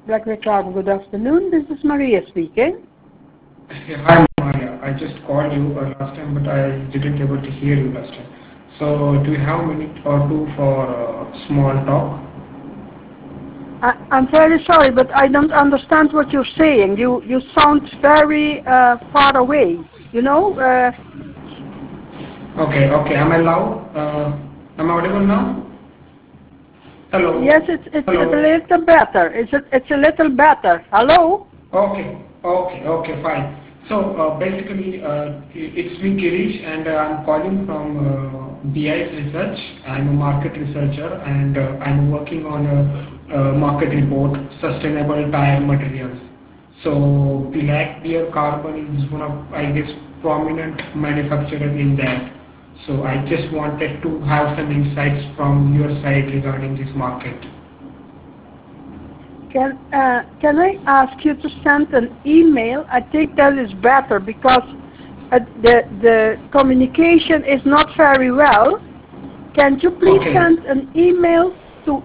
Blackberry Carbon, good afternoon. This is Maria speaking. Yeah, hi Maria. I just called you last time, but I didn't able to hear you last time. So, do you have a minute or two for small talk? I'm very sorry, but I don't understand what you're saying. You sound very far away. You know? Okay, okay. Am I loud? Am I audible now? Hello, Yes, it's a hello. little better. It's a little better. Hello? Okay, okay, okay, fine. So basically, it's me Girish, and I'm calling from BI's research. I'm a market researcher, and I'm working on a market report, sustainable tire materials. So Black Bear Carbon is one of, I guess, prominent manufacturer in that. So I just wanted to have some insights from your side regarding this market. Can I ask you to send an email? I think that is better because the communication is not very well. Can you please Okay. send an email to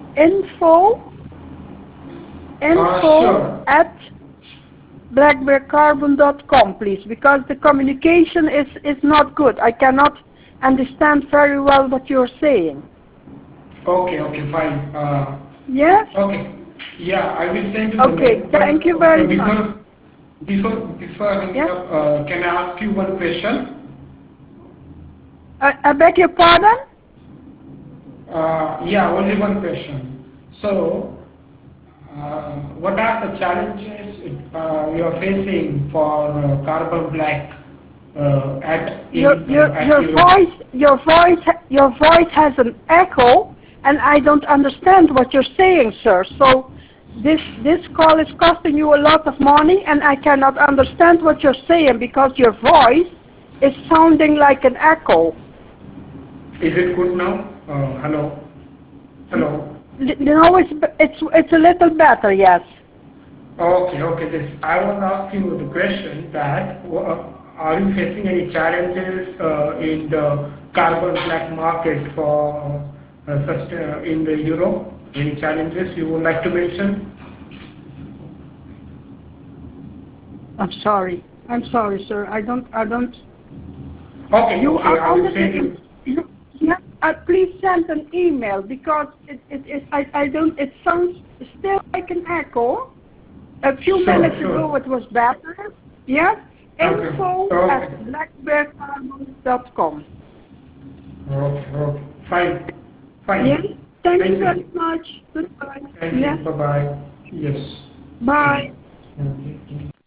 info Sure. at blackbearcarbon.com, please, because the communication is not good. I cannot understand very well what you're saying. Okay, okay, fine. Yes? Okay. Yeah, I will send you the Okay, mail, but thank you very much. before hanging Yes? up, can I ask you one question? I beg your pardon? Yeah, only one question. So, what are the challenges you are facing for carbon black at Europe? Your voice has an echo, and I don't understand what you're saying, sir. So this call is costing you a lot of money, and I cannot understand what you're saying because your voice is sounding like an echo. Is it good now? Hello, hello. No, it's a little better, yes. Okay, okay. This I was asking you the question that are you facing any challenges in the carbon black market for in the Europe? Any challenges you would like to mention? I'm sorry. I'm sorry, sir. I don't. Okay, You okay. are I on will the send different. you. Yeah, please send an email because I don't. It sounds still like an echo. A few Sure, minutes sure. ago it was better. Yes. Okay, Info at okay, blackbearcarbon.com. okay, okay. Fine, Yes. fine. Thank you Thank very you. much. Goodbye. Thank you. Yes. Bye bye. Yes. Bye. Okay.